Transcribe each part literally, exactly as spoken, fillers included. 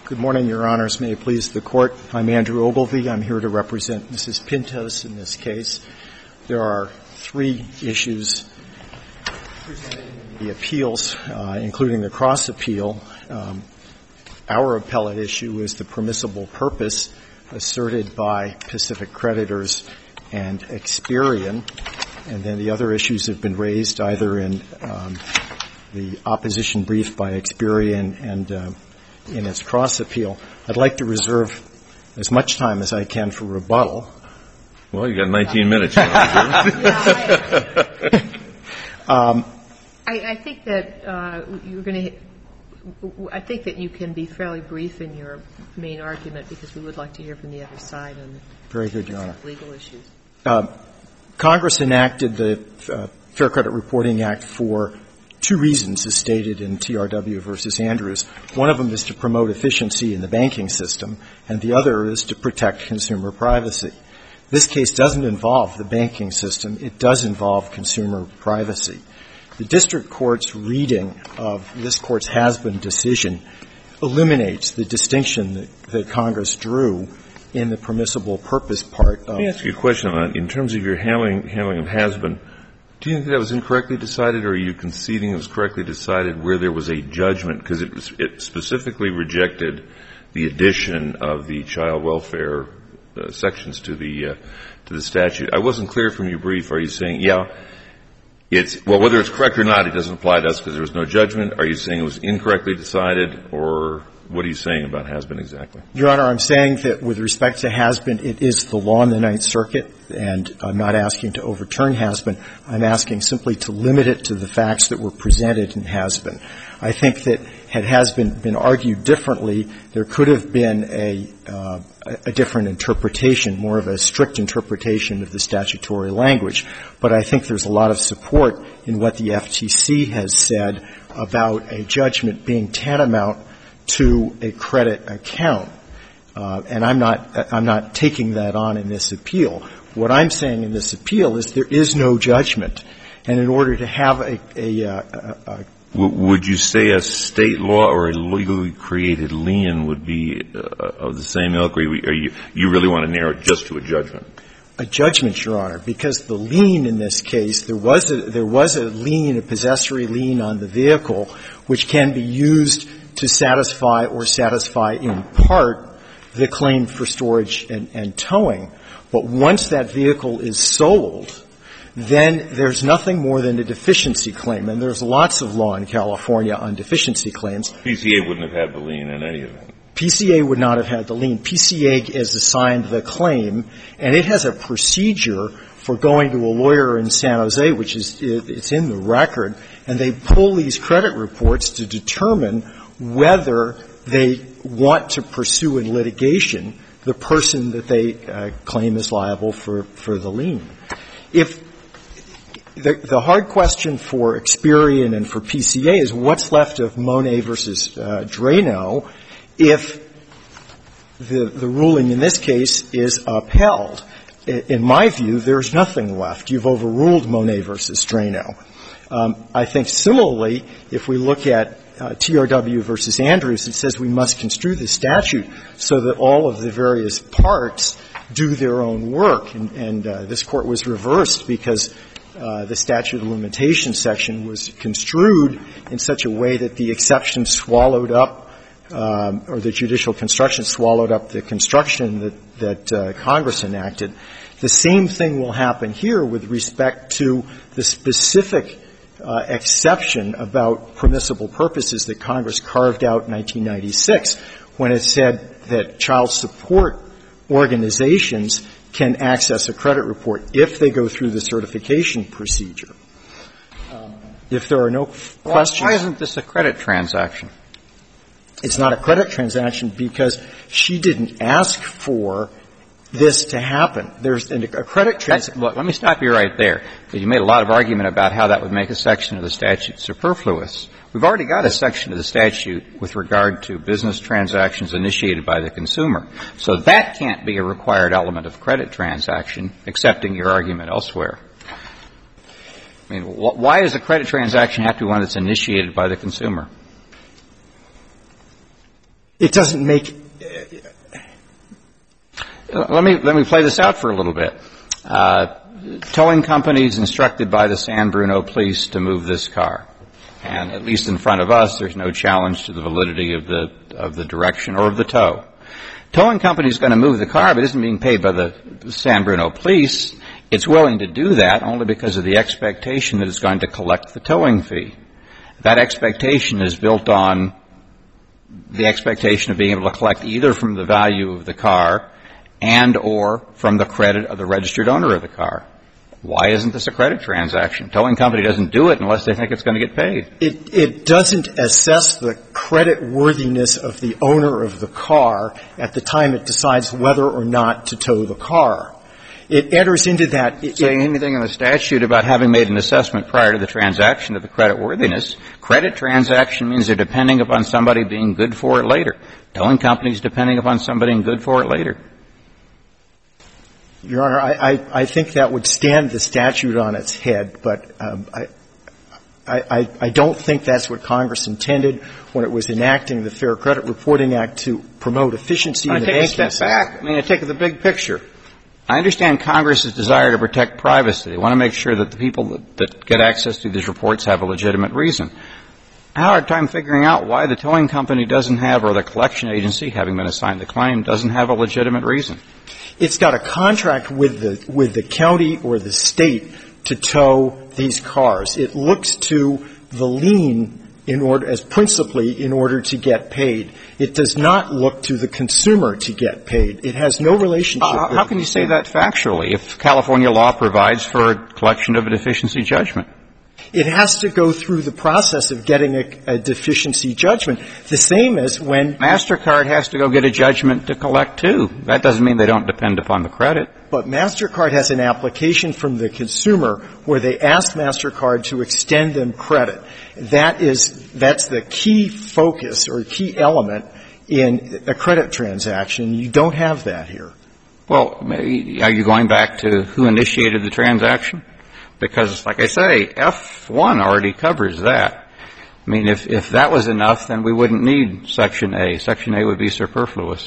Good morning, Your Honors. May it please the Court. I'm Andrew Ogilvie. I'm here to represent Missus Pintos in this case. There are three issues presented in the appeals, uh, including the cross-appeal. Um, our appellate issue is the permissible purpose asserted by Pacific Creditors and Experian. And then the other issues have been raised either in um, the opposition brief by Experian and uh, in its cross-appeal. I'd like to reserve as much time as I can for rebuttal. Well, you got nineteen minutes. um, I, I think that uh, you're going to. I think that you can be fairly brief in your main argument because we would like to hear from the other side on Very good, Your Honor. legal issues. Uh, Congress enacted the uh, Fair Credit Reporting Act for two reasons, as stated in T R W versus Andrews. One of them is to promote efficiency in the banking system, and the other is to protect consumer privacy. This case doesn't involve the banking system. It does involve consumer privacy. The district court's reading of this court's has-been decision eliminates the distinction that, that Congress drew in the permissible purpose part of. Let me ask you a question on that. In terms of your handling, handling of has-been, do you think that was incorrectly decided, or are you conceding it was correctly decided where there was a judgment? Because it, was, it specifically rejected the addition of the child welfare uh, sections to the uh, to the statute. I wasn't clear from your brief. Are you saying, yeah, it's well, whether it's correct or not, it doesn't apply to us because there was no judgment? Are you saying it was incorrectly decided, or what are you saying about has-been exactly? Your Honor, I'm saying that with respect to has-been, it is the law in the Ninth Circuit, and I'm not asking to overturn has-been. I'm asking simply to limit it to the facts that were presented in has-been. I think that had has-been been argued differently, there could have been a, uh, a different interpretation, more of a strict interpretation of the statutory language. But I think there's a lot of support in what the F T C has said about a judgment being tantamount to a credit account. Uh, and I'm not, I'm not taking that on in this appeal. What I'm saying in this appeal is there is no judgment. And in order to have a, a, a, a would you say a state law or a legally created lien would be uh, of the same ilk, or are you, you really want to narrow it just to a judgment? A judgment, Your Honor, because the lien in this case, there was a, there was a lien, a possessory lien on the vehicle, which can be used to satisfy or satisfy in part the claim for storage and, and towing. But once that vehicle is sold, then there's nothing more than a deficiency claim. And there's lots of law in California on deficiency claims. P C A wouldn't have had the lien in any event. P C A would not have had the lien. P C A is assigned the claim, and it has a procedure for going to a lawyer in San Jose, which is, it's in the record, and they pull these credit reports to determine whether they want to pursue in litigation the person that they uh, claim is liable for, for the lien. If the, the hard question for Experian and for P C A is what's left of Monet versus uh, Drano if the, the ruling in this case is upheld. In my view, there's nothing left. You've overruled Monet versus Drano. Um, I think similarly, if we look at uh, T R W versus Andrews, it says we must construe the statute so that all of the various parts do their own work. And, and uh, this Court was reversed because uh, the statute of limitations section was construed in such a way that the exception swallowed up, um, or the judicial construction swallowed up the construction that, that uh, Congress enacted. The same thing will happen here with respect to the specific Uh, exception about permissible purposes that Congress carved out in nineteen ninety-six when it said that child support organizations can access a credit report if they go through the certification procedure. Um, if there are no f- questions. Why isn't this a credit transaction? It's not a credit transaction because she didn't ask for this to happen. There's a credit transaction. Well, let me stop you right there, because you made a lot of argument about how that would make a section of the statute superfluous. We've already got a section of the statute with regard to business transactions initiated by the consumer. So that can't be a required element of credit transaction, accepting your argument elsewhere. I mean, wh- why does a credit transaction have to be one that's initiated by the consumer? it doesn't make Let me let me play this out for a little bit. Uh, towing companies instructed by the San Bruno police to move this car, and at least in front of us, there's no challenge to the validity of the of the direction or of the tow. Towing company is going to move the car, but isn't being paid by the San Bruno police. It's willing to do that only because of the expectation that it's going to collect the towing fee. That expectation is built on the expectation of being able to collect either from the value of the car and or from the credit of the registered owner of the car. Why isn't this a credit transaction? Towing company doesn't do it unless they think it's going to get paid. It, it doesn't assess the credit worthiness of the owner of the car at the time it decides whether or not to tow the car. It enters into that. It, Saying anything in the statute about having made an assessment prior to the transaction of the credit worthiness. Credit transaction means they're depending upon somebody being good for it later. Towing companies depending upon somebody being good for it later. Your Honor, I, I, I think that would stand the statute on its head, but um, I, I, I don't think that's what Congress intended when it was enacting the Fair Credit Reporting Act to promote efficiency in the banking system. I take a step back. I mean, I take the big picture. I understand Congress's desire to protect privacy. They want to make sure that the people that, that get access to these reports have a legitimate reason. I have a hard time figuring out why the towing company doesn't have, or the collection agency, having been assigned the claim, doesn't have a legitimate reason. It's got a contract with the with the county or the state to tow these cars. It looks to the lien in order as principally in order to get paid. It does not look to the consumer to get paid. It has no relationship. Uh, with how can you say that factually if California law provides for a collection of a deficiency judgment? It has to go through the process of getting a, a deficiency judgment, the same as when MasterCard has to go get a judgment to collect, too. That doesn't mean they don't depend upon the credit. But MasterCard has an application from the consumer where they ask MasterCard to extend them credit. That is, that's the key focus or key element in a credit transaction. You don't have that here. Well, are you going back to who initiated the transaction? Because, like I say, F one already covers that. I mean, if, if that was enough, then we wouldn't need Section A. Section A would be superfluous,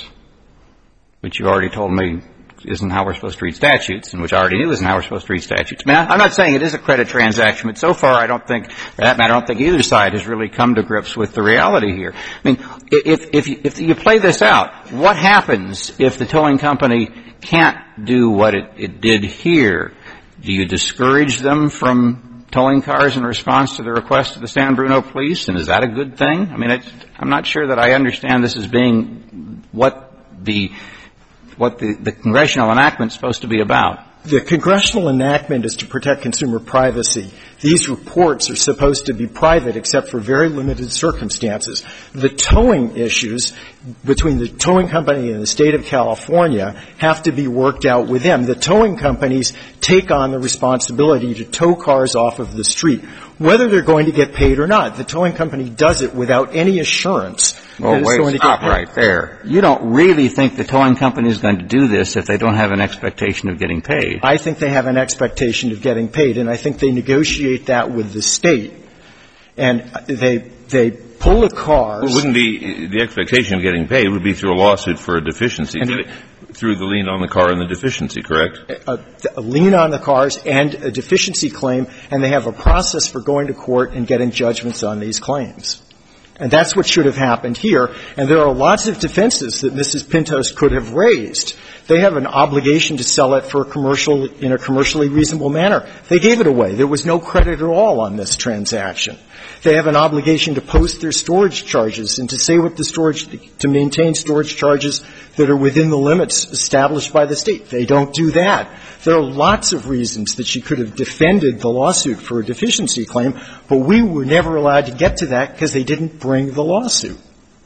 which you already told me isn't how we're supposed to read statutes, and which I already knew isn't how we're supposed to read statutes. I mean, I'm not saying it is a credit transaction, but so far I don't think, for that matter, I don't think either side has really come to grips with the reality here. I mean, if, if, you, if you play this out, what happens if the towing company can't do what it, it did here? Do you discourage them from towing cars in response to the request of the San Bruno police? And is that a good thing? I mean, it's, I'm not sure that I understand this as being what the what the, the congressional enactment is supposed to be about. The congressional enactment is to protect consumer privacy. These reports are supposed to be private except for very limited circumstances. The towing issues between the towing company and the state of California have to be worked out with them. The towing companies take on the responsibility to tow cars off of the street, whether they're going to get paid or not. The towing company does it without any assurance well, that it's wait, going to stop get paid. Right there. You don't really think the towing company is going to do this if they don't have an expectation of getting paid. I think they have an expectation of getting paid, and I think they negotiate that with the state. And they they pull the cars. Well, wouldn't the the expectation of getting paid would be through a lawsuit for a deficiency, through the lien on the car and the deficiency, correct? A, a lien on the cars and a deficiency claim, and they have a process for going to court and getting judgments on these claims. And that's what should have happened here. And there are lots of defenses that Missus Pintos could have raised. They have an obligation to sell it for a commercial, in a commercially reasonable manner. They gave it away. There was no credit at all on this transaction. They have an obligation to post their storage charges and to say what the storage, to maintain storage charges that are within the limits established by the state. They don't do that. There are lots of reasons that she could have defended the lawsuit for a deficiency claim, but we were never allowed to get to that because they didn't bring the lawsuit.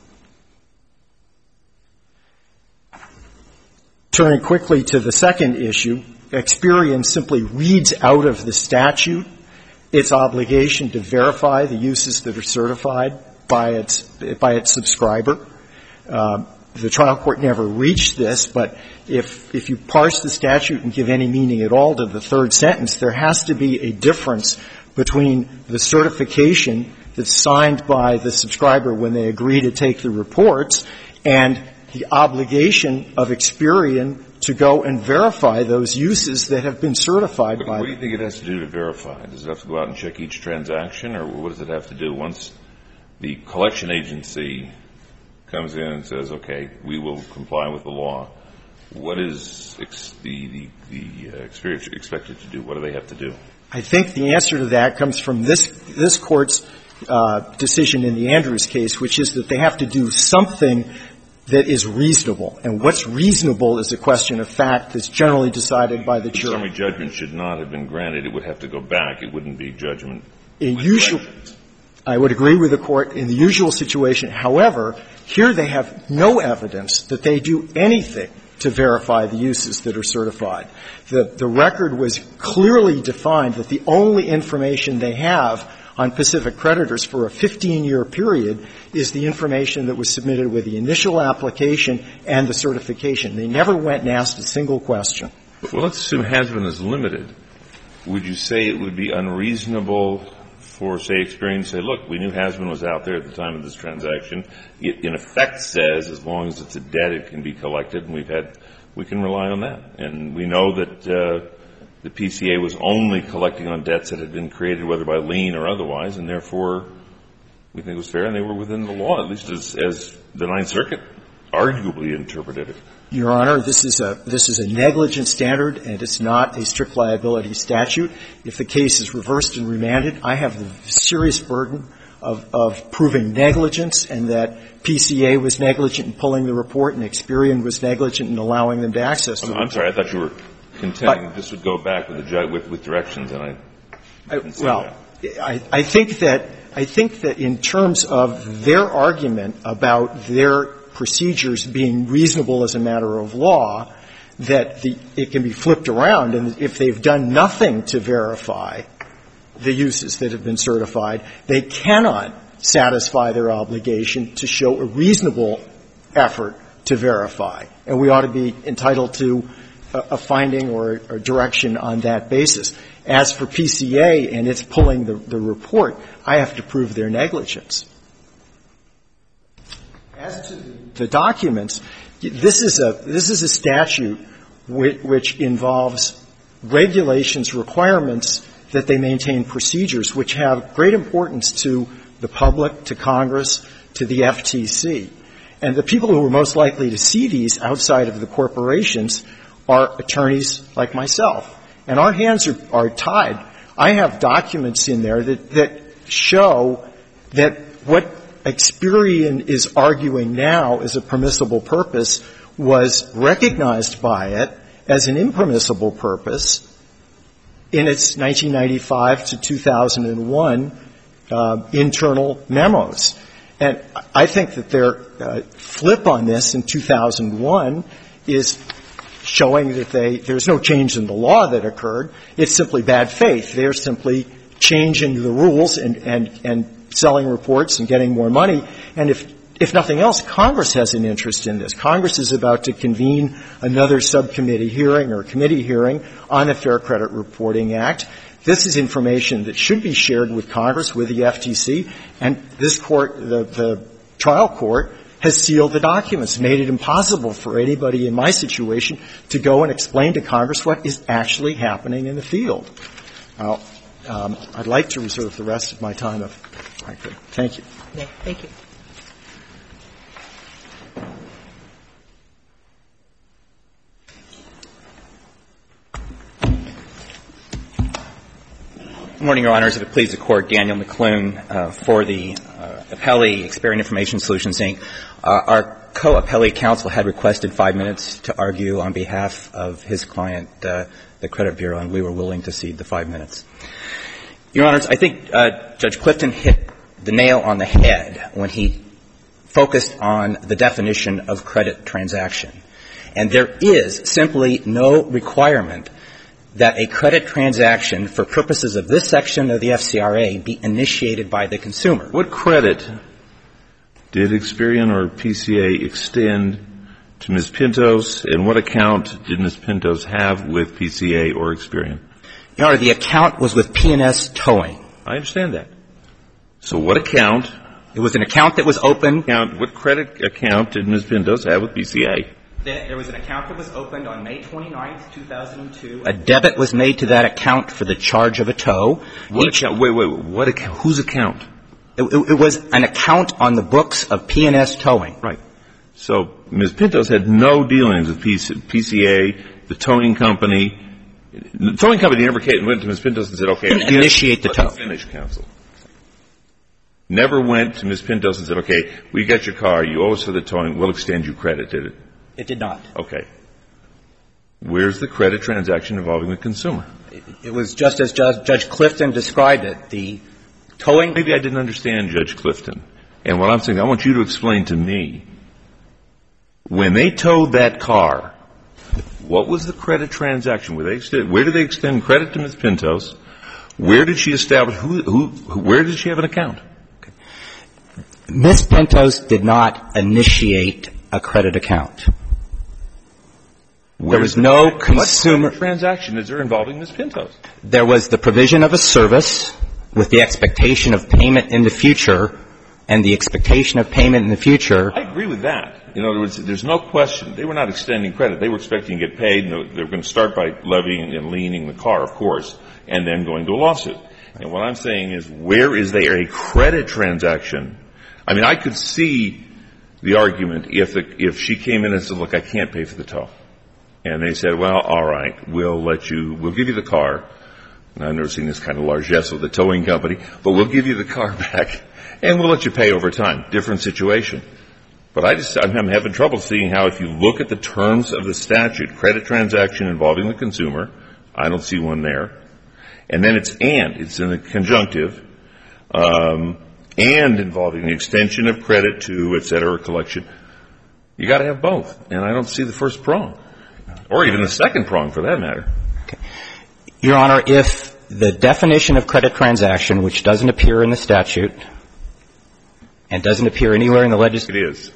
Turning quickly to the second issue, Experian simply reads out of the statute its obligation to verify the uses that are certified by its by its subscriber. Uh, the trial court never reached this, but if if you parse the statute and give any meaning at all to the third sentence, there has to be a difference between the certification that's signed by the subscriber when they agree to take the reports and the obligation of Experian to go and verify those uses that have been certified but by What do you think it has to do to verify? Does it have to go out and check each transaction, or what does it have to do? Once the collection agency comes in and says, okay, we will comply with the law, what is ex- the, the, the uh, Experian expected to do? What do they have to do? I think the answer to that comes from this, this Court's uh, decision in the Andrews case, which is that they have to do something that is reasonable. And what's reasonable is a question of fact that's generally decided by the jury. Summary judgment should not have been granted. It would have to go back. It wouldn't be judgment. In usual, I would agree with the Court in the usual situation. However, here they have no evidence that they do anything to verify the uses that are certified. The, the record was clearly defined that the only information they have on Pacific creditors for a fifteen-year period is the information that was submitted with the initial application and the certification. They never went and asked a single question. Well, let's assume Hasbin is limited. Would you say it would be unreasonable for, say, Experian to say, look, we knew Hasbin was out there at the time of this transaction. It, in effect, says as long as it's a debt, it can be collected, and we've had, we can rely on that. And we know that uh, the P C A was only collecting on debts that had been created, whether by lien or otherwise, and therefore we think it was fair, and they were within the law, at least as, as the Ninth Circuit arguably interpreted it. Your Honor, this is a this is a negligent standard, and it's not a strict liability statute. If the case is reversed and remanded, I have the serious burden of, of proving negligence, and that P C A was negligent in pulling the report, and Experian was negligent in allowing them to access the I'm, report. I'm sorry, I thought you were contending that this would go back with the judge with, with directions, and I didn't see well, that. I, I think that I think that in terms of their argument about their procedures being reasonable as a matter of law, that the, it can be flipped around, and if they've done nothing to verify the uses that have been certified, they cannot satisfy their obligation to show a reasonable effort to verify. And we ought to be entitled to a, a finding or a direction on that basis. As for P C A and its pulling the, the report, I have to prove their negligence. As to the, the documents, this is a this is a statute which, which involves regulations, requirements that they maintain procedures which have great importance to the public, to Congress, to the F T C. And the people who are most likely to see these outside of the corporations are attorneys like myself. And our hands are, are tied. I have documents in there that, that show that what Experian is arguing now as a permissible purpose was recognized by it as an impermissible purpose in its nineteen ninety-five to two thousand one uh, internal memos. And I think that their uh, flip on this in two thousand one is showing that they, there's no change in the law that occurred. It's simply bad faith. They're simply changing the rules and, and, and selling reports and getting more money. And if, if nothing else, Congress has an interest in this. Congress is about to convene another subcommittee hearing or committee hearing on the Fair Credit Reporting Act. This is information that should be shared with Congress, with the F T C, and this court, the, the trial court, has sealed the documents, made it impossible for anybody in my situation to go and explain to Congress what is actually happening in the field. Now, um, I'd like to reserve the rest of my time if I could. Thank you. Yeah, thank you. Good morning, Your Honors. If it please the Court, Daniel McClune uh, for the uh, appellee, Experian Information Solutions, Incorporated. Uh, our co-appellee counsel had requested five minutes to argue on behalf of his client, uh, the Credit Bureau, and we were willing to cede the five minutes. Your Honors, I think uh, Judge Clifton hit the nail on the head when he focused on the definition of credit transaction. And there is simply no requirement that a credit transaction for purposes of this section of the F C R A be initiated by the consumer. What credit did Experian or P C A extend to Miz Pintos, and what account did Miz Pintos have with P C A or Experian? Your Honor, the account was with P and S Towing. I understand that. So what account It was an account that was open. Account, what credit account did Miz Pintos have with P C A? There was an account that was opened on May twenty-ninth, two thousand two. A debit was made to that account for the charge of a tow. What Each, account? Wait, wait, what account? Whose account? It, it, it was an account on the books of P and S Towing. Right. So Miz Pintos had no dealings with P C A, the towing company. The towing company never came, went to Miz Pintos and said, okay, initiate the tow. Finish, counsel. Never went to Miz Pintos and said, okay, we got your car, you owe us for the towing, we'll extend you credit, did it? It did not. Okay. Where's the credit transaction involving the consumer? It, it was just as Judge, Judge Clifton described it. The towing. Maybe I didn't understand Judge Clifton. And what I'm saying, I want you to explain to me, when they towed that car, what was the credit transaction? Were they extend, where did they extend credit to Miz Pintos? Where did she establish, who, who, where did she have an account? Okay. Miz Pintos did not initiate a credit account. There was no consumer. What transaction is there involving Miz Pintos? There was the provision of a service with the expectation of payment in the future, and the expectation of payment in the future. I agree with that. In other words, there's no question. They were not extending credit. They were expecting to get paid, and they were going to start by levying and liening the car, of course, and then going to a lawsuit. And what I'm saying is, where is there a credit transaction? I mean, I could see the argument if the, if she came in and said, look, I can't pay for the tow. And they said, well, all right, we'll let you, we'll give you the car. And I've never seen this kind of largesse with the towing company, but we'll give you the car back, and we'll let you pay over time. Different situation. But I just, I'm having trouble seeing how, if you look at the terms of the statute, credit transaction involving the consumer, I don't see one there. And then it's and, it's in the conjunctive, um, and involving the extension of credit to, et cetera, collection. You got to have both. And I don't see the first prong, or even the second prong for that matter. Okay. Your Honor, if the definition of credit transaction, which doesn't appear in the statute and doesn't appear anywhere in the legislation, it is.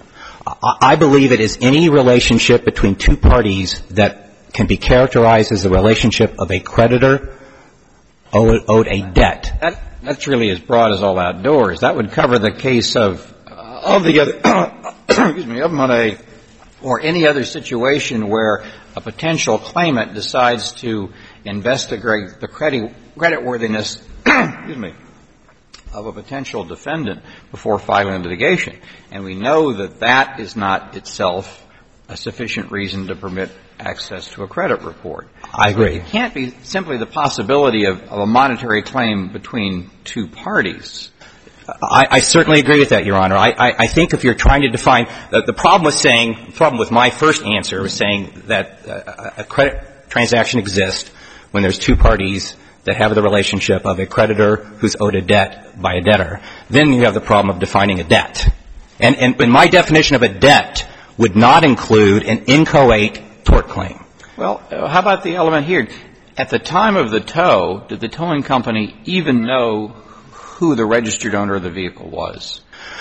I believe it is any relationship between two parties that can be characterized as the relationship of a creditor owed, owed a debt. That, that's really as broad as all outdoors. That would cover the case of uh, of the other, excuse me, of money or any other situation where a potential claimant decides to investigate the credit creditworthiness, excuse me, of a potential defendant before filing litigation. And we know that that is not itself a sufficient reason to permit access to a credit report. I agree. So it can't be simply the possibility of, of a monetary claim between two parties. I, I certainly agree with that, Your Honor. I, I, I think if you're trying to define uh, the problem with saying, the problem with my first answer was saying that uh, a credit transaction exists when there's two parties that have the relationship of a creditor who's owed a debt by a debtor. Then you have the problem of defining a debt. And, and, and my definition of a debt would not include an inchoate tort claim. Well, uh, how about the element here? At the time of the tow, did the towing company even know who the registered owner of the vehicle was?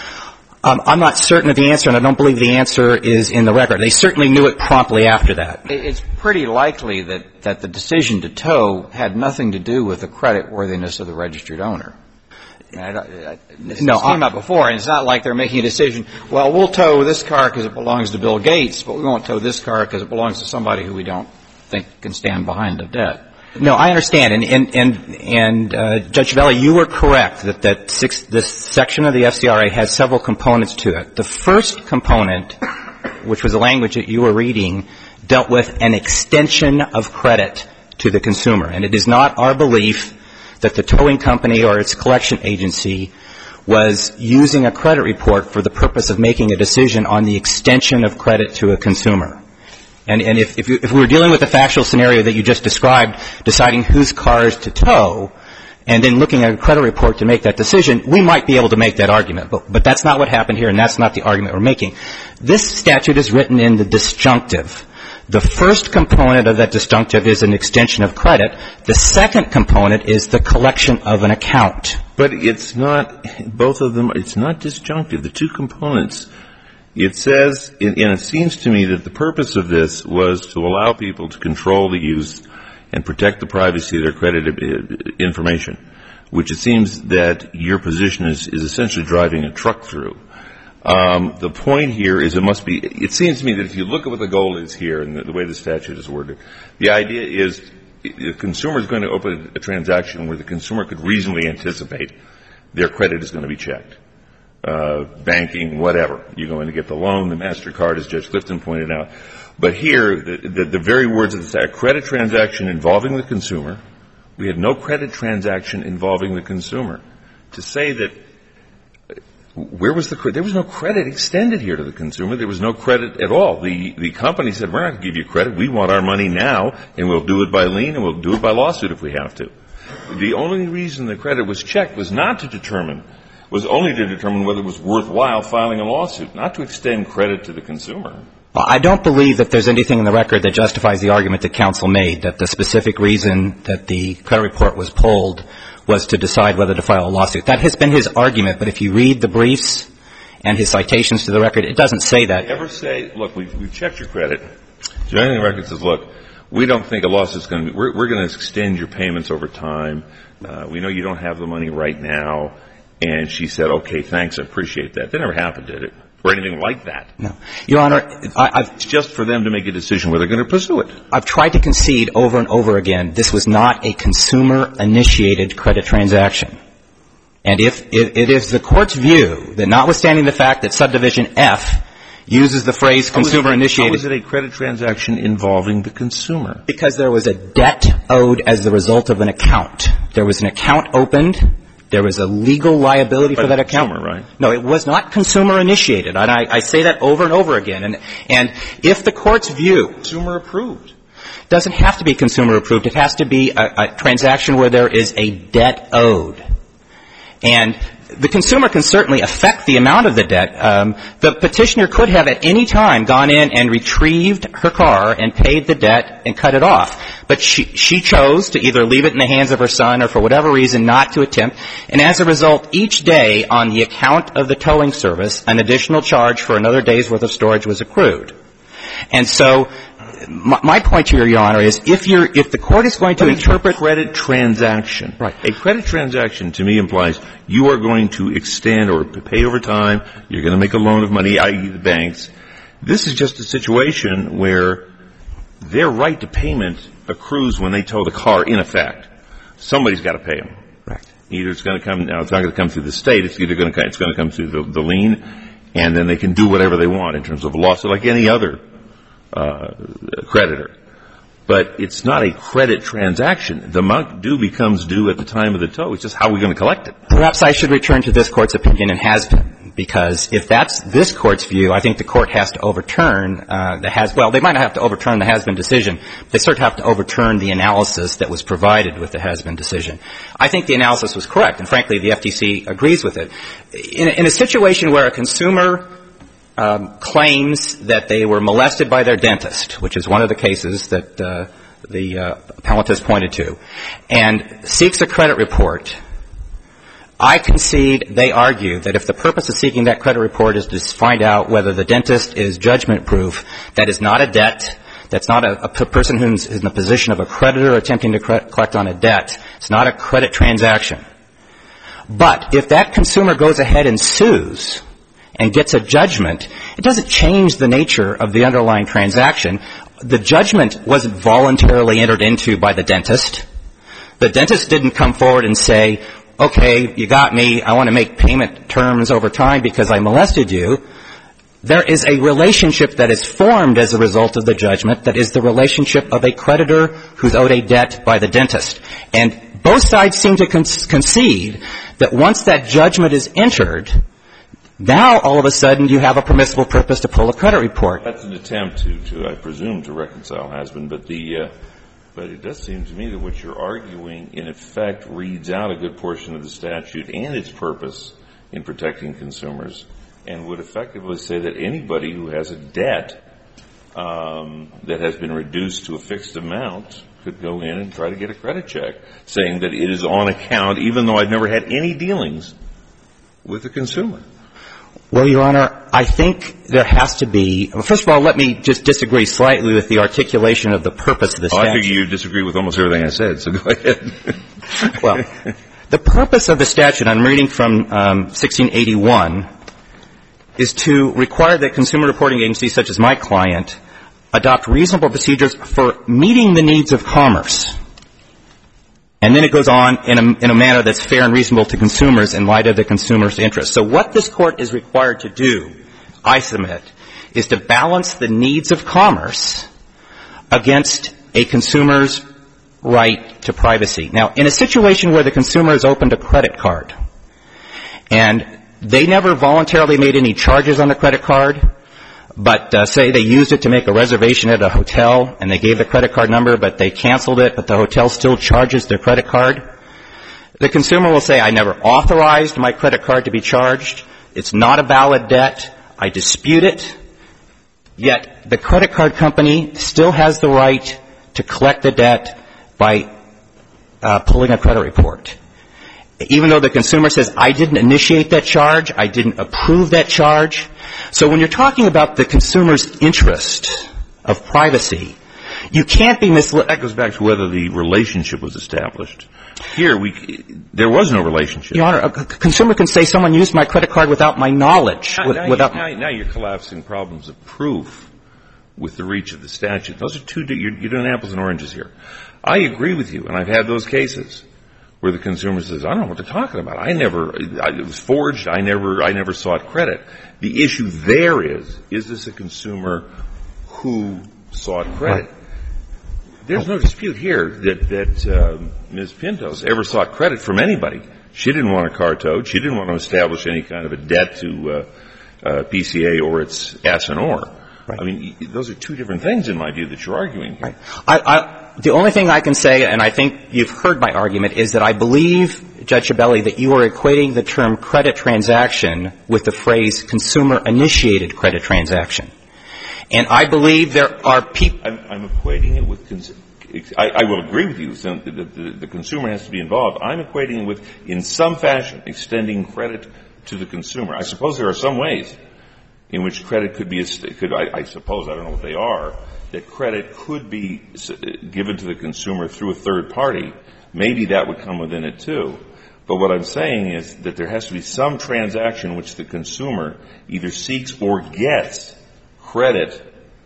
Um, I'm not certain of the answer, and I don't believe the answer is in the record. They certainly knew it promptly after that. It's pretty likely that, that the decision to tow had nothing to do with the creditworthiness of the registered owner. I mean, I, I, this no, came I, out before, and it's not like they're making a decision, well, we'll tow this car because it belongs to Bill Gates, but we won't tow this car because it belongs to somebody who we don't think can stand behind the debt. No, I understand. And, and, and, and uh, Judge Ciavelli, you were correct that, that six, this section of the F C R A has several components to it. The first component, which was the language that you were reading, dealt with an extension of credit to the consumer. And it is not our belief that the towing company or its collection agency was using a credit report for the purpose of making a decision on the extension of credit to a consumer. And, and if, if, you, if we were dealing with the factual scenario that you just described, deciding whose cars to tow, and then looking at a credit report to make that decision, we might be able to make that argument. But, but that's not what happened here, and that's not the argument we're making. This statute is written in the disjunctive. The first component of that disjunctive is an extension of credit. The second component is the collection of an account. But it's not, both of them, it's not disjunctive. The two components, it says, and it seems to me that the purpose of this was to allow people to control the use and protect the privacy of their credit information. which it seems that your position is, is essentially driving a truck through. Um, the point here is it must be, it seems to me that if you look at what the goal is here and the, the way the statute is worded, the idea is the consumer is going to open a transaction where the consumer could reasonably anticipate their credit is going to be checked. Uh, banking, whatever. You go in to get the loan, the MasterCard, as Judge Clifton pointed out. But here, the, the, the very words of the statute, a credit transaction involving the consumer, we had no credit transaction involving the consumer. To say that, where was the credit? There was no credit extended here to the consumer. There was no credit at all. The, the company said, we're not going to give you credit. We want our money now, and we'll do it by lien, and we'll do it by lawsuit if we have to. The only reason the credit was checked was not to determine was only to determine whether it was worthwhile filing a lawsuit, not to extend credit to the consumer. Well, I don't believe that there's anything in the record that justifies the argument that counsel made, that the specific reason that the credit report was pulled was to decide whether to file a lawsuit. That has been his argument, but if you read the briefs and his citations to the record, it doesn't say that. Did you ever say, look, we've, we've checked your credit. So anything in the record says, look, we don't think a lawsuit's going to be, we're, we're going to extend your payments over time. Uh, we know you don't have the money right now. And she said, okay, thanks, I appreciate that. That never happened, did it? Or anything like that? No. Your Honor, I, I've... It's just for them to make a decision whether they're going to pursue it. I've tried to concede over and over again this was not a consumer-initiated credit transaction. And if it, it is the Court's view that notwithstanding the fact that subdivision F uses the phrase consumer-initiated... How is it a credit transaction involving the consumer? Because there was a debt owed as the result of an account. There was an account opened... There was a legal liability By for that the account. Consumer, right? No, it was not consumer initiated. And I, I say that over and over again. And, and if the Court's view... Consumer approved. Doesn't have to be consumer approved. It has to be a, a transaction where there is a debt owed. And the consumer can certainly affect the amount of the debt. Um, the petitioner could have at any time gone in and retrieved her car and paid the debt and cut it off. But she, she chose to either leave it in the hands of her son or for whatever reason not to attempt. And as a result, each day on the account of the towing service, an additional charge for another day's worth of storage was accrued. And so my, my point here, Your Honor, is if you're, if the Court is going to interpret... Credit transaction. Right. A credit transaction to me implies you are going to extend or pay over time, you're going to make a loan of money, that is the banks. This is just a situation where their right to payment accrues when they tow the car, in effect. Somebody's got to pay them. Right. Either it's going to come, now it's not going to come through the state, it's either going to, it's going to come through the, the lien, and then they can do whatever they want in terms of a lawsuit, like any other uh, creditor. But it's not a credit transaction. The amount due becomes due at the time of the tow. It's just how we're going to collect it. Perhaps I should return to this Court's opinion and has been, because if that's this Court's view, I think the Court has to overturn uh, the has, well, they might not have to overturn the has-been decision. They sort of have to overturn the analysis that was provided with the has-been decision. I think the analysis was correct, and frankly, the F T C agrees with it. In, in a situation where a consumer Um, claims that they were molested by their dentist, which is one of the cases that uh, the uh, appellant has pointed to, and seeks a credit report, I concede they argue that if the purpose of seeking that credit report is to find out whether the dentist is judgment-proof, that is not a debt, that's not a, a person who's in the position of a creditor attempting to cre- collect on a debt. It's not a credit transaction. But if that consumer goes ahead and sues and gets a judgment, it doesn't change the nature of the underlying transaction. The judgment wasn't voluntarily entered into by the dentist. The dentist didn't come forward and say, okay, you got me, I want to make payment terms over time because I molested you. There is a relationship that is formed as a result of the judgment that is the relationship of a creditor who's owed a debt by the dentist. And both sides seem to con- concede that once that judgment is entered, now, all of a sudden, you have a permissible purpose to pull a credit report. That's an attempt to, to I presume, to reconcile has-been, but the, uh, but it does seem to me that what you're arguing, in effect, reads out a good portion of the statute and its purpose in protecting consumers, and would effectively say that anybody who has a debt um, that has been reduced to a fixed amount could go in and try to get a credit check, saying that it is on account, even though I've never had any dealings with the consumer. Well, Your Honor, I think there has to be – well, first of all, let me just disagree slightly with the articulation of the purpose of the statute. Oh, I figure you disagree with almost everything I said, so go ahead. Well, The purpose of the statute, I'm reading from um, sixteen eighty-one, is to require that consumer reporting agencies such as my client adopt reasonable procedures for meeting the needs of commerce. And then it goes on in a, in a manner that's fair and reasonable to consumers in light of the consumer's interests. So what this Court is required to do, I submit, is to balance the needs of commerce against a consumer's right to privacy. Now, in a situation where the consumer has opened a credit card and they never voluntarily made any charges on the credit card, but uh, say they used it to make a reservation at a hotel and they gave the credit card number, but they canceled it, but the hotel still charges their credit card, the consumer will say, I never authorized my credit card to be charged. It's not a valid debt. I dispute it. Yet the credit card company still has the right to collect the debt by uh, pulling a credit report. Even though the consumer says, I didn't initiate that charge, I didn't approve that charge. So when you're talking about the consumer's interest of privacy, you can't be misled. That goes back to whether the relationship was established. Here, we, there was no relationship. Your Honor, a consumer can say someone used my credit card without my knowledge. Now, with, now, without now, now you're collapsing problems of proof with the reach of the statute. Those are two, you're, you're doing apples and oranges here. I agree with you, and I've had those cases where the consumer says, I don't know what they're talking about. I never, I, it was forged. I never, I never sought credit. The issue there is, is this a consumer who sought credit? Right. There's no dispute here that, that uh, Miz Pintos ever sought credit from anybody. She didn't want a car towed. She didn't want to establish any kind of a debt to uh, uh, P C A or its S and R. Right. I mean, those are two different things in my view that you're arguing here. Right. I, I, the only thing I can say, and I think you've heard my argument, is that I believe, Judge Schiavelli, that you are equating the term credit transaction with the phrase consumer-initiated credit transaction. And I believe there are people... I'm, I'm equating it with... Cons- I, I will agree with you that the, the, the consumer has to be involved. I'm equating it with, in some fashion, extending credit to the consumer. I suppose there are some ways in which credit could be, could, I, I suppose, I don't know what they are, that credit could be given to the consumer through a third party. Maybe that would come within it too. But what I'm saying is that there has to be some transaction in which the consumer either seeks or gets credit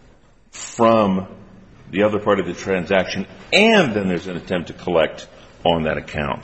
from the other part of the transaction, and then there's an attempt to collect on that account.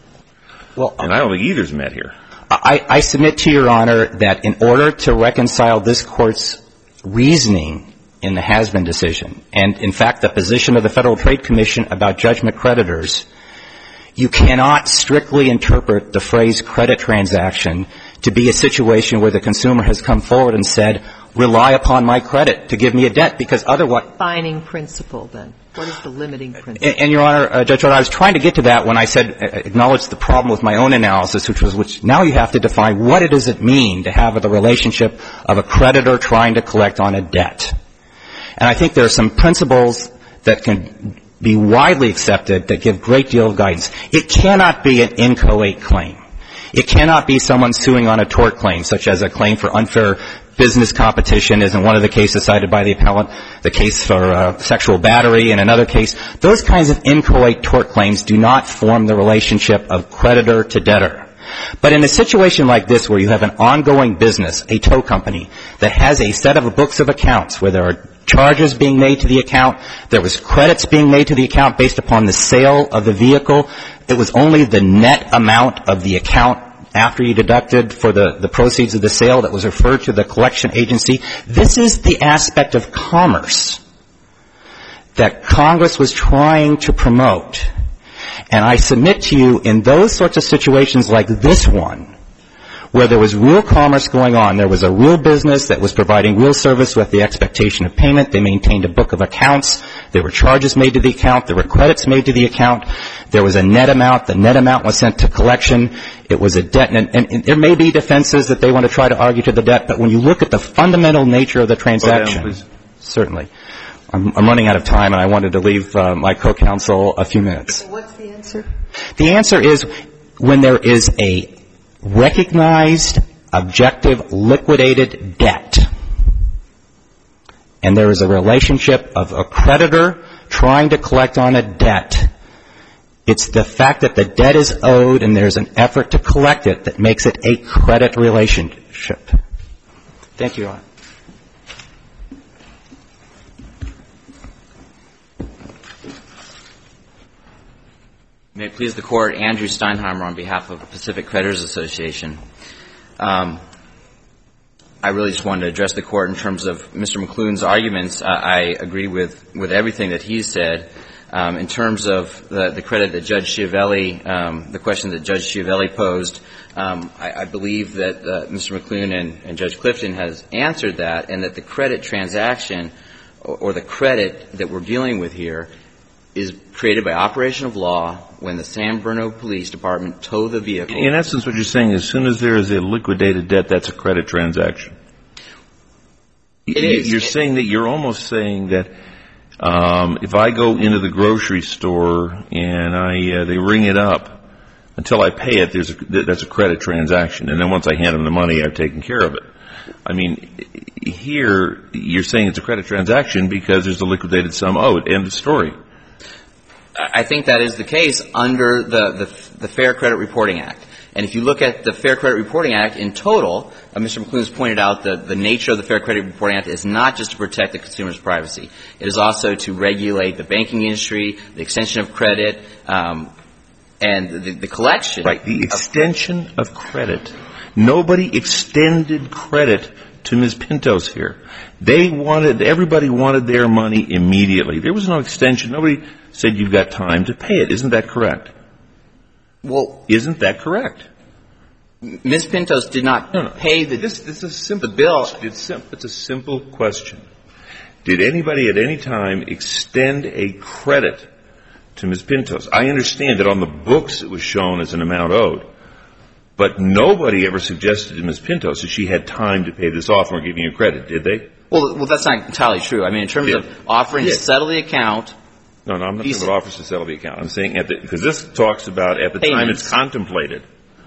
Well, and I don't think either's met here. I, I submit to Your Honor that in order to reconcile this Court's reasoning in the Hasbin decision, and in fact the position of the Federal Trade Commission about judgment creditors, you cannot strictly interpret the phrase credit transaction to be a situation where the consumer has come forward and said, rely upon my credit to give me a debt, because otherwise... Defining principle, then. What is the limiting principle? And, and Your Honor, uh, Judge Rodder, I was trying to get to that when I said, uh, acknowledge the problem with my own analysis, which was, which now you have to define what it does it mean to have the relationship of a creditor trying to collect on a debt. And I think there are some principles that can be widely accepted that give a great deal of guidance. It cannot be an inchoate claim. It cannot be someone suing on a tort claim, such as a claim for unfair business competition, as in one of the cases cited by the appellant, the case for uh, sexual battery in another case. Those kinds of inchoate tort claims do not form the relationship of creditor to debtor. But in a situation like this, where you have an ongoing business, a tow company, that has a set of books of accounts where there are charges being made to the account, there was credits being made to the account based upon the sale of the vehicle, it was only the net amount of the account after you deducted for the, the proceeds of the sale that was referred to the collection agency. This is the aspect of commerce that Congress was trying to promote. And I submit to you, in those sorts of situations like this one, where there was real commerce going on, there was a real business that was providing real service with the expectation of payment, they maintained a book of accounts, there were charges made to the account, there were credits made to the account, there was a net amount, the net amount was sent to collection, it was a debt, and, and, and there may be defenses that they want to try to argue to the debt, but when you look at the fundamental nature of the transaction, down, certainly. I'm, I'm running out of time, and I wanted to leave uh, my co-counsel a few minutes. What's the answer? The answer is when there is a recognized, objective, liquidated debt, and there is a relationship of a creditor trying to collect on a debt, It's the fact that the debt is owed and there's an effort to collect it that makes it a credit relationship. Thank you, Your Honor. May it please the Court, Andrew Steinheimer on behalf of the Pacific Creditors Association. Um, I really just wanted to address the Court in terms of Mister McClune's arguments. Uh, I agree with, with everything that he said. Um, in terms of the, the credit that Judge Schiavelli, um, the question that Judge Schiavelli posed, um, I, I believe that uh, Mister McClune and, and Judge Clifton has answered that, and that the credit transaction or, or the credit that we're dealing with here is created by operation of law when the San Bruno Police Department tow the vehicle. In essence, what you're saying, as soon as there is a liquidated debt, that's a credit transaction. It is. You're saying that you're almost saying that um, if I go into the grocery store and I uh, they ring it up, until I pay it, there's a, that's a credit transaction, and then once I hand them the money, I've taken care of it. I mean, here you're saying it's a credit transaction because there's a liquidated sum owed. End of story. I think that is the case under the, the, the Fair Credit Reporting Act. And if you look at the Fair Credit Reporting Act in total, uh, Mister McClune has pointed out that the nature of the Fair Credit Reporting Act is not just to protect the consumer's privacy. It is also to regulate the banking industry, the extension of credit, um, and the, the collection. Right, the extension of credit. Nobody extended credit to Miz Pintos here. They wanted, everybody wanted their money immediately. There was no extension. Nobody said you've got time to pay it. Isn't that correct? Well, isn't that correct? Miz Pintos did not no, no. pay the, this, this is a simple the bill. It's, sim- it's a simple question. Did anybody at any time extend a credit to Miz Pintos? I understand that on the books it was shown as an amount owed. But nobody ever suggested to Miz Pintos that she had time to pay this off and were giving you credit, did they? Well, well, that's not entirely true. I mean, in terms yeah. of offering yeah. to settle the account. No, no, I'm not talking about offers to settle the account. I'm saying at the, because this talks about at the payments. time it's contemplated.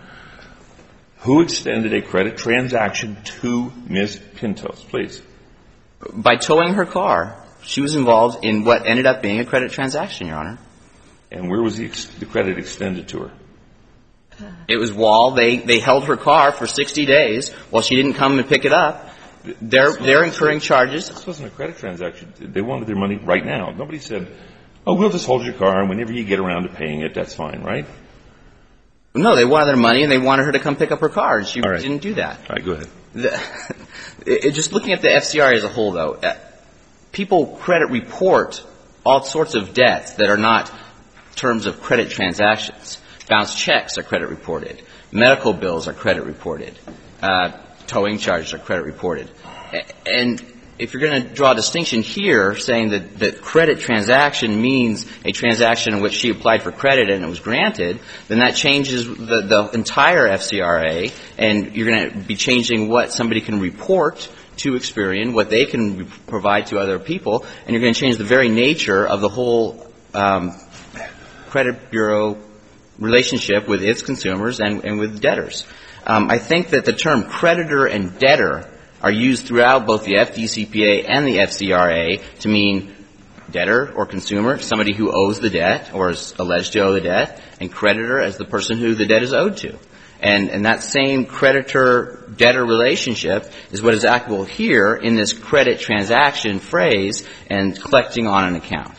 Who extended a credit transaction to Miz Pintos, please? By towing her car. She was involved in what ended up being a credit transaction, Your Honor. And where was the, ex- the credit extended to her? It was while they, they held her car for sixty days while she didn't come and pick it up. They're, they're incurring charges. This wasn't a credit transaction. They wanted their money right now. Nobody said, oh, we'll just hold your car, and whenever you get around to paying it, that's fine, right? No, they wanted their money, and they wanted her to come pick up her car, and she right. didn't do that. All right, go ahead. The, it, just looking at the F C R A as a whole, though, uh, people credit report all sorts of debts that are not terms of credit transactions. Bounced checks are credit reported. Medical bills are credit reported. Uh, towing charges are credit reported. And if you're going to draw a distinction here, saying that, that credit transaction means a transaction in which she applied for credit and it was granted, then that changes the, the entire F C R A, and you're going to be changing what somebody can report to Experian, what they can provide to other people, and you're going to change the very nature of the whole um, credit bureau relationship with its consumers and, and with debtors. Um, I think that the term creditor and debtor are used throughout both the F D C P A and the F C R A to mean debtor or consumer, somebody who owes the debt or is alleged to owe the debt, and creditor as the person who the debt is owed to. And, and that same creditor-debtor relationship is what is applicable here in this credit transaction phrase and collecting on an account.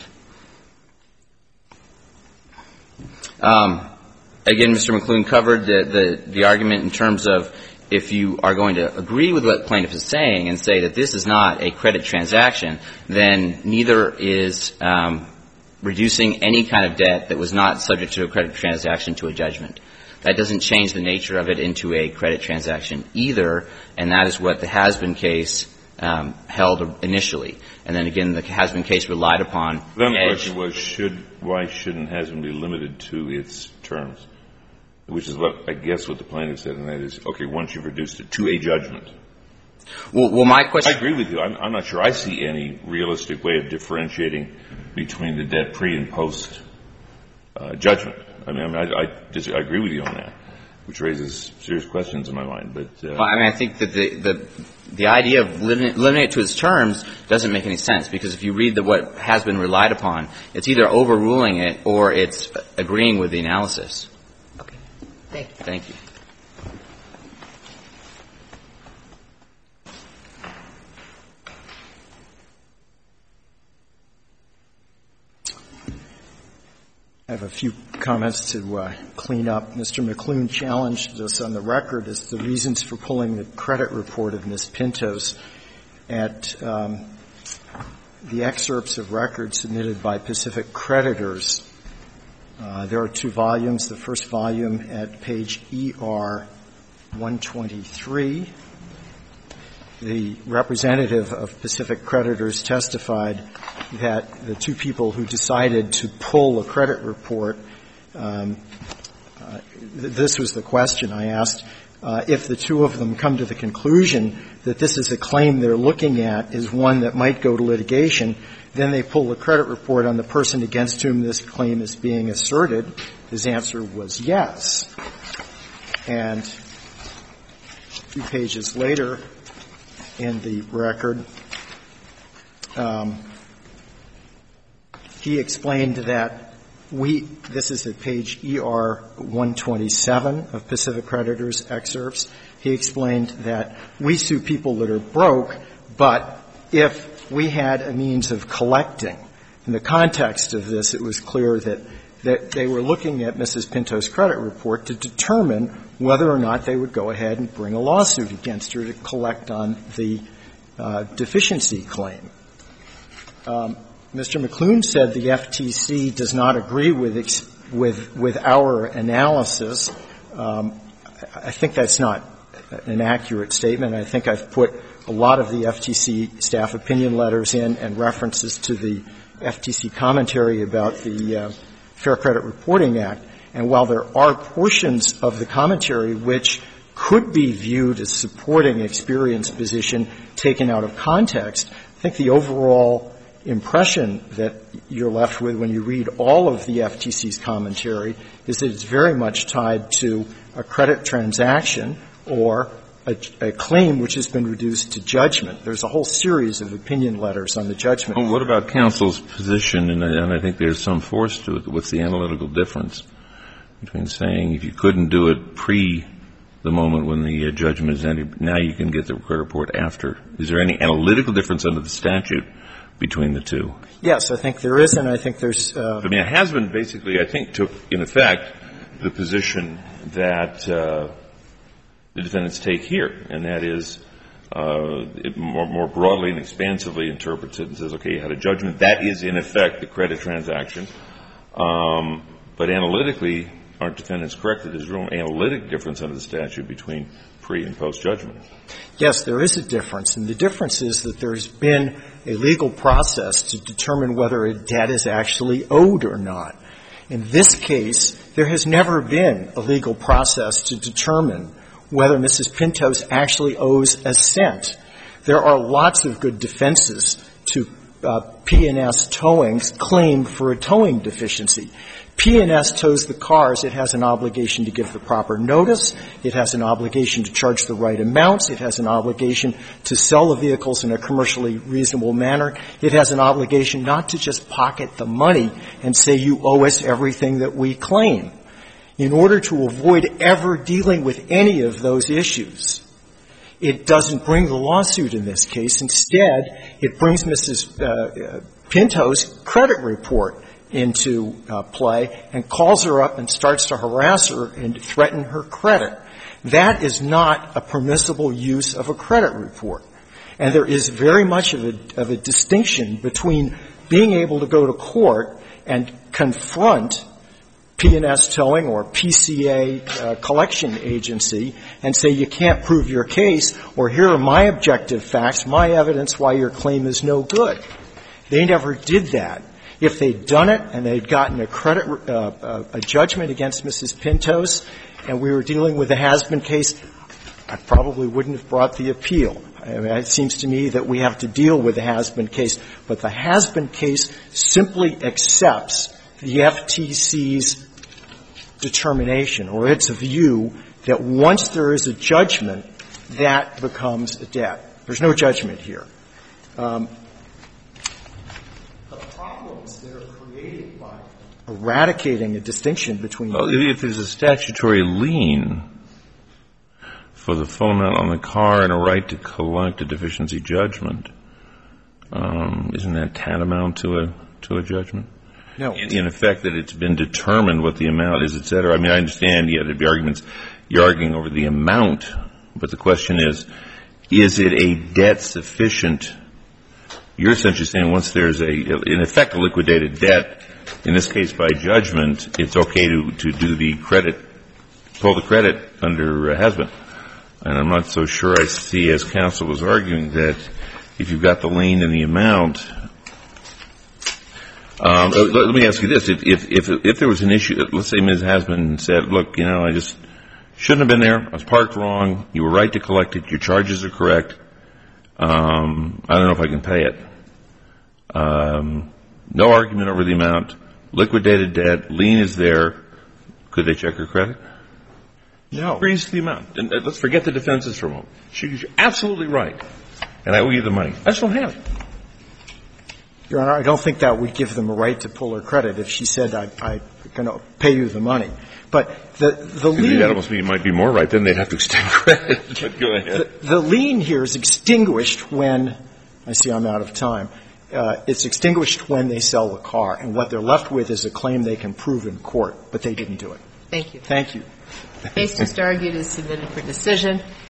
Um, again, Mister McClune covered the, the, the argument in terms of if you are going to agree with what the plaintiff is saying and say that this is not a credit transaction, then neither is um, reducing any kind of debt that was not subject to a credit transaction to a judgment. That doesn't change the nature of it into a credit transaction either, and that is what the Hasbin case um, held initially. And then again, the Hasbin case relied upon. Then the question was, should, why shouldn't Hasbin be limited to its terms? Which is what, I guess, what the plaintiff said, and that is, okay, once you've reduced it to a judgment. Well, well my question. I agree with you. I'm, I'm not sure I see any realistic way of differentiating between the debt pre and post uh, judgment. I mean, I, mean, I, I, just, I agree with you on that. which raises serious questions in my mind. But uh, well, I mean, I think that the the the idea of limiting, limiting it to its terms doesn't make any sense, because if you read the, what has been relied upon, it's either overruling it or it's agreeing with the analysis. Okay. Thank you. Thank you. I have a few comments to uh, clean up. Mister McClune challenged us on the record as the reasons for pulling the credit report of Miz Pintos at um, the excerpts of record submitted by Pacific creditors. Uh, there are two volumes. The first volume at page E R one twenty-three. The representative of Pacific creditors testified that the two people who decided to pull a credit report, um, uh, th- this was the question I asked, uh, if the two of them come to the conclusion that this is a claim they're looking at is one that might go to litigation, then they pull the credit report on the person against whom this claim is being asserted. His answer was yes. And a few pages later in the record, um, he explained that we, this is at page E R one twenty-seven of Pacific Creditors excerpts, he explained that we sue people that are broke, but if we had a means of collecting, in the context of this, it was clear that, that they were looking at Missus Pinto's credit report to determine whether or not they would go ahead and bring a lawsuit against her to collect on the uh, deficiency claim. Um, Mister McClune said the F T C does not agree with ex- with with our analysis. Um, I think that's not an accurate statement. I think I've put a lot of the F T C staff opinion letters in and references to the F T C commentary about the uh, Fair Credit Reporting Act. And while there are portions of the commentary which could be viewed as supporting Experian's position taken out of context, I think the overall impression that you're left with when you read all of the F T C's commentary is that it's very much tied to a credit transaction or a, a claim which has been reduced to judgment. There's a whole series of opinion letters on the judgment. Well, what about counsel's position, and I, and I think there's some force to it, what's the analytical difference between saying if you couldn't do it pre the moment when the uh, judgment is ended, now you can get the credit report after? Is there any analytical difference under the statute between the two? Yes, I think there is, and I think there's uh, I mean, it has been basically, I think, took, in effect, the position that uh, the defendants take here, and that is uh, it more, more broadly and expansively interprets it and says, okay, you had a judgment. That is, in effect, the credit transaction. Um, but analytically, aren't defendants correct that there's real analytic difference under the statute between pre- and post-judgment? Yes, there is a difference, and the difference is that there's been a legal process to determine whether a debt is actually owed or not. In this case, there has never been a legal process to determine whether Missus Pintos actually owes a cent. There are lots of good defenses to uh, P and S Towing's claim for a towing deficiency. P and S tows the cars. It has an obligation to give the proper notice. It has an obligation to charge the right amounts. It has an obligation to sell the vehicles in a commercially reasonable manner. It has an obligation not to just pocket the money and say you owe us everything that we claim. In order to avoid ever dealing with any of those issues, it doesn't bring the lawsuit in this case. Instead, it brings Missus Uh, Pinto's credit report into uh, play and calls her up and starts to harass her and threaten her credit. That is not a permissible use of a credit report. And there is very much of a, of a distinction between being able to go to court and confront P and S Towing or P C A uh, collection agency and say you can't prove your case, or here are my objective facts, my evidence why your claim is no good. They never did that. If they'd done it and they'd gotten a credit, uh, a judgment against Missus Pintos and we were dealing with a has-been case, I probably wouldn't have brought the appeal. I mean, it seems to me that we have to deal with the has-been case. But the has-been case simply accepts the F T C's determination or its view that once there is a judgment, that becomes a debt. There's no judgment here. Um, the problems that are created by eradicating a distinction between... Well, if there's a statutory lien for the full amount on the car and a right to collect a deficiency judgment, um, isn't that tantamount to a to a judgment? No. In, in effect, that it's been determined what the amount is, et cetera. I mean, I understand, yeah, there'd be arguments. You're arguing over the amount, but the question is, is it a debt sufficient? You're essentially saying once there's a, in effect, a liquidated debt, in this case by judgment, it's okay to, to do the credit, pull the credit under uh, has-been. And I'm not so sure I see, as counsel was arguing, that if you've got the lien and the amount, um, let, let me ask you this. If, if, if, if there was an issue, let's say Miz Hasbin said, look, you know, I just shouldn't have been there. I was parked wrong. You were right to collect it. Your charges are correct. Um, I don't know if I can pay it. Um, no argument over the amount. Liquidated debt. Lien is there. Could they check her credit? No. She agrees to the amount. And let's forget the defenses for a moment. She's absolutely right. And I owe you the money. I just don't have it. Your Honor, I don't think that would give them a right to pull her credit if she said, I, I'm going to pay you the money. But the, the lien... That almost mean, might be more right. Then they'd have to extend credit. But go ahead. The, the lien here is extinguished when, I see I'm out of time, uh, it's extinguished when they sell the car. And what they're left with is a claim they can prove in court. But they didn't do it. Thank you. Thank you. The case just argued is submitted for decision.